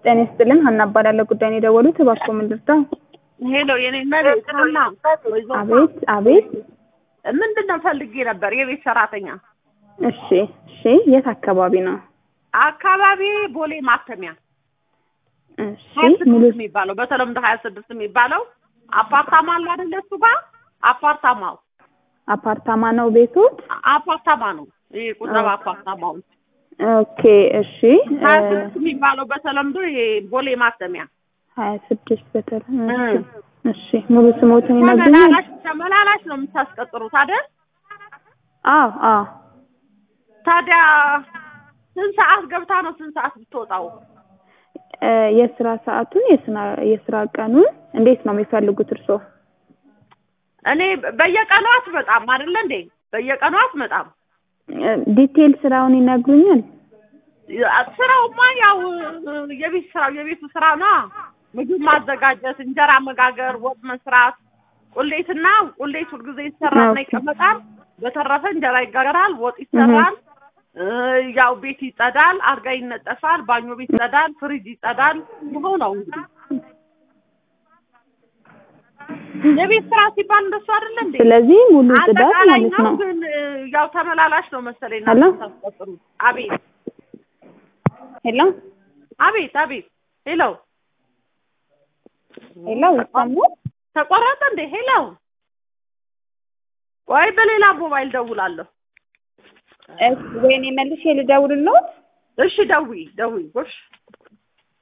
ጤና ይስጥልን ሀና እባላለሁ ጉዳይ ነው የደወሉት እባክዎ ምን ልርዳው? ሄሎ የኔ መሬት ሀና አቤት ምንድነው ፈልጌ ነበር የቤት ሰራተኛ እሺ የት አካባቢ ነው? አካባቢ ቦሌ ማተሚያ እሺ ሙሉ የሚባለው በተለምዶ 26 የሚባለው አፓርታማ አለ አይደል እሱ ጋር አፓርታማ ነው ቤቶት? አፓርታማ ነው ይሄ ቁጠባ አፓርታማው ኦኬ እሺ 26 የሚባለው በተለምዶ ይሄ ቦሌ ማተሚያ 26 በተለምዶ እሺ ሙሉ ስሞትን ይነግሩኛል? ተመላላሽ ነው የምታስቀጥሩት አይደል? አዎ ታዲያ ስንት ሰዓት ገብታ ነው ስንት ሰዓት ብትወጣው? የስራ ሰዓቱን የስራ ቀኑን እንዴት ነው የሚፈልጉት እርሶ? እኔ በየቀኑ አትመጣም አይደል እንዴ? በየቀኑ አትመጣም። ዲቴል ስራውን ይነግሩኛል? ስራውማ ያው የቤቱ ስራ ነው። ምግብ ማዘጋጀት፣ እንጀራ መጋገር፣ ወጥ መስራት፣ ቁሌት ሁልጊዜ ይሰራል ይቀመጣል። በተረፈ እንጀራ ይጋገራል፣ ወጥ ይሰራል፣ ያው ቤት ይጸዳል፣ አልጋ ይነጠፋል፣ ባኞ ቤት ይጸዳል፣ ፍሪጅ ይጸዳል። ይኸው ነው እንግዲህ የቤት ስራ ሲባል እንደሱ አይደል እንዴ? ስለዚህ ሙሉ ጽዳት ማለት ነው። ግን ያው ተመላላሽ ነው መሰለኝ ነው ተቆጥሩ። አቤት ሄሎ ተቆረጠ እንዴ? ሄሎ ወይ በሌላ ሞባይል ደውላለሁ። ወይኔ መልሼ ልደውልልዎት? እሺ ደውይ ጎሽ